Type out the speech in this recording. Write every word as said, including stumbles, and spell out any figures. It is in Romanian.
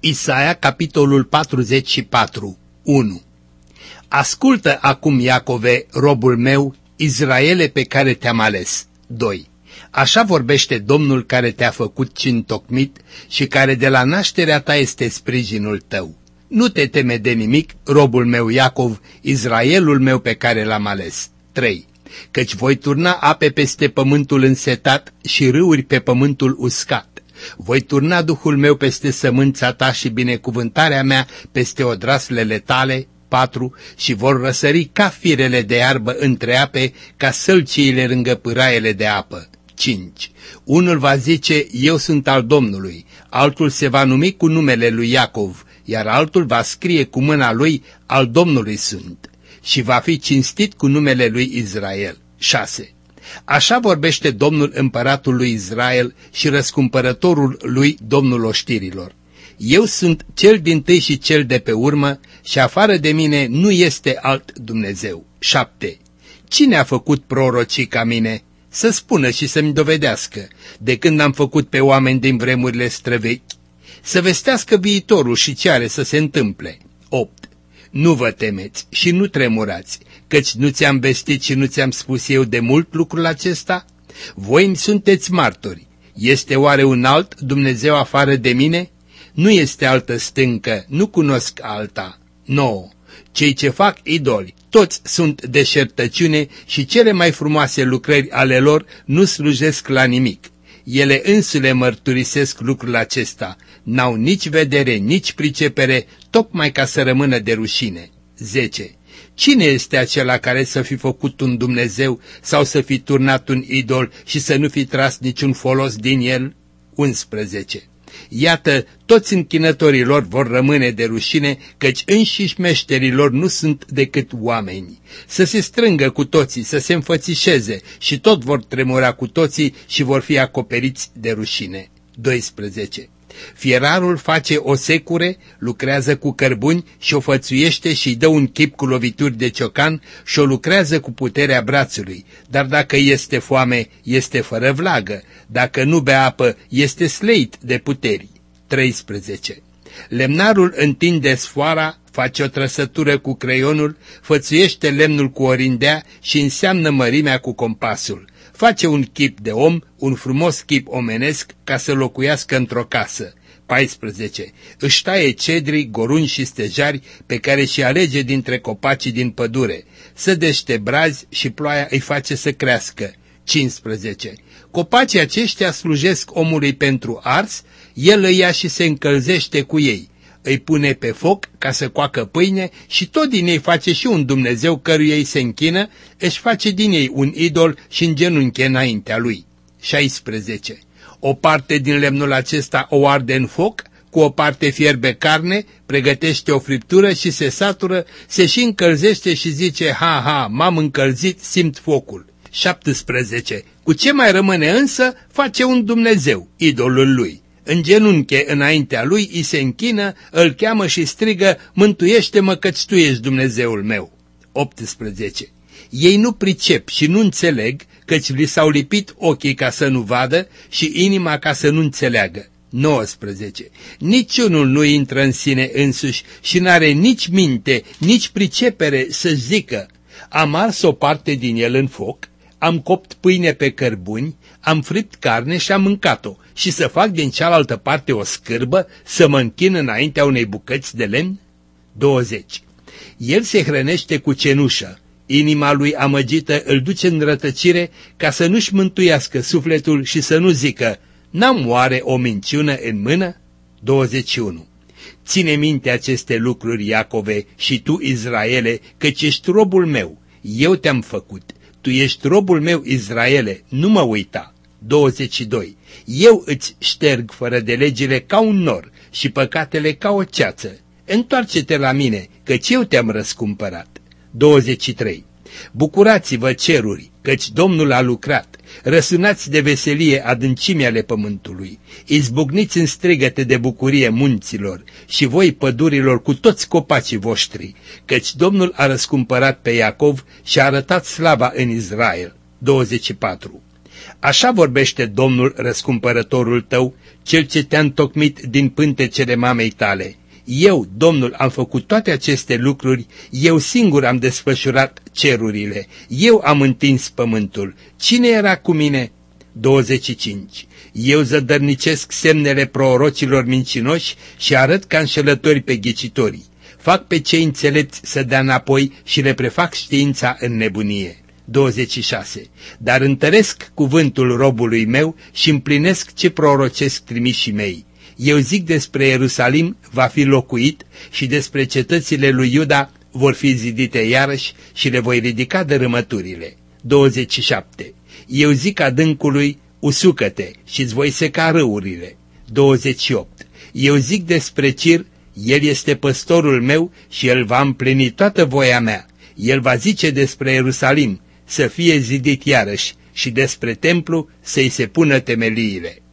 Isaia, capitolul patruzeci și patru, unu. Ascultă acum, Iacove, robul meu, Israele pe care te-am ales. doi. Așa vorbește Domnul care te-a făcut și întocmit și care de la nașterea ta este sprijinul tău. Nu te teme de nimic, robul meu Iacov, Israelul meu pe care l-am ales. trei. Căci voi turna ape peste pământul însetat și râuri pe pământul uscat. Voi turna Duhul meu peste sămânța ta și binecuvântarea mea peste odraslele tale. patru. Și vor răsări ca firele de iarbă între ape, ca sălciile lângă pâraiele de apă. cinci. Unul va zice, eu sunt al Domnului, altul se va numi cu numele lui Iacov, iar altul va scrie cu mâna lui, al Domnului sunt, și va fi cinstit cu numele lui Israel. șase. Așa vorbește Domnul împăratul lui Israel și răscumpărătorul lui, Domnul oștirilor. Eu sunt cel dintâi și cel de pe urmă și afară de mine nu este alt Dumnezeu. șapte. Cine a făcut prorocii ca mine? Să spună și să-mi dovedească, de când am făcut pe oameni din vremurile străvechi, să vestească viitorul și ce are să se întâmple. opt. Nu vă temeți și nu tremurați, căci nu ți-am vestit și nu ți-am spus eu de mult lucrul acesta? Voi îmi sunteți martori. Este oare un alt Dumnezeu afară de mine? Nu este altă stâncă, nu cunosc alta. nouă. Cei ce fac idoli, toți sunt deșertăciune și cele mai frumoase lucrări ale lor nu slujesc la nimic. Ele însule mărturisesc lucrul acesta, n-au nici vedere, nici pricepere, tocmai ca să rămână de rușine. zece. Cine este acela care să fi făcut un Dumnezeu sau să fi turnat un idol și să nu fi tras niciun folos din el? unsprezece. Iată, toți închinătorii lor vor rămâne de rușine, căci înșiși meșterii lor nu sunt decât oameni. Să se strângă cu toții, să se înfățișeze și tot vor tremura cu toții și vor fi acoperiți de rușine. doisprezece. Fierarul face o secure, lucrează cu cărbuni și o fățuiește și îi dă un chip cu lovituri de ciocan și o lucrează cu puterea brațului, dar dacă este foame, este fără vlagă, dacă nu bea apă, este sleit de puteri. treisprezece. Lemnarul întinde sfoara, face o trăsătură cu creionul, fățuiește lemnul cu orindea și înseamnă mărimea cu compasul. Face un chip de om, un frumos chip omenesc, ca să locuiască într-o casă. paisprezece. Își taie cedrii, goruni și stejari pe care și alege dintre copacii din pădure. Sădește brazi și ploaia îi face să crească. cincisprezece. Copacii aceștia slujesc omului pentru ars, el îi ia și se încălzește cu ei. Îi pune pe foc ca să coacă pâine și tot din ei face și un Dumnezeu căruia ei se închină, își face din ei un idol și îngenunche înaintea lui. șaisprezece. O parte din lemnul acesta o arde în foc, cu o parte fierbe carne, pregătește o friptură și se satură, se și încălzește și zice, ha, ha, m-am încălzit, simt focul. șaptesprezece. Cu ce mai rămâne însă, face un Dumnezeu, idolul lui. În genunche înaintea lui îi se închină, îl cheamă și strigă, mântuiește-mă căci tu ești Dumnezeul meu. optsprezece. Ei nu pricep și nu înțeleg, căci li s-au lipit ochii ca să nu vadă și inima ca să nu înțeleagă. nouăsprezece. Niciunul nu intră în sine însuși și n-are nici minte, nici pricepere să zică, am ars o parte din el în foc, am copt pâine pe cărbuni, am fript carne și am mâncat-o și să fac din cealaltă parte o scârbă, să mă închin înaintea unei bucăți de lemn? douăzeci. El se hrănește cu cenușă, inima lui amăgită îl duce în rătăcire ca să nu-și mântuiască sufletul și să nu zică, n-am oare o minciună în mână? douăzeci și unu. Ține minte aceste lucruri, Iacove, și tu, Israele, căci ești robul meu, eu te-am făcut. Tu ești robul meu, Israele, nu mă uita. douăzeci și doi. Eu îți șterg fără de legile ca un nor și păcatele ca o ceață. Întoarce-te la mine, căci eu te-am răscumpărat. douăzeci și trei. Bucurați-vă ceruri, căci Domnul a lucrat. Răsunați de veselie adâncimii ale pământului. Izbucniți în strigăte de bucurie munților și voi pădurilor cu toți copacii voștri, căci Domnul a răscumpărat pe Iacov și a arătat slava în Israel. douăzeci și patru. Așa vorbește Domnul, răscumpărătorul tău, cel ce te-a întocmit din pântecele mamei tale. Eu, Domnul, am făcut toate aceste lucruri, eu singur am desfășurat cerurile, eu am întins pământul. Cine era cu mine? douăzeci și cinci. Eu zădărnicesc semnele prorocilor mincinoși și arăt ca înșelători pe ghicitorii. Fac pe cei înțelepți să dea înapoi și le prefac știința în nebunie. douăzeci și șase. Dar întăresc cuvântul robului meu și împlinesc ce prorocesc trimișii mei. Eu zic despre Ierusalim va fi locuit și despre cetățile lui Iuda vor fi zidite iarăși și le voi ridica dărâmăturile. douăzeci și șapte. Eu zic adâncului, usucă-te și-ți voi seca râurile. douăzeci și opt. Eu zic despre Cir, el este păstorul meu și el va împlini toată voia mea. El va zice despre Ierusalim, să fie zidit iarăși, și despre templu să-i se pună temeliile.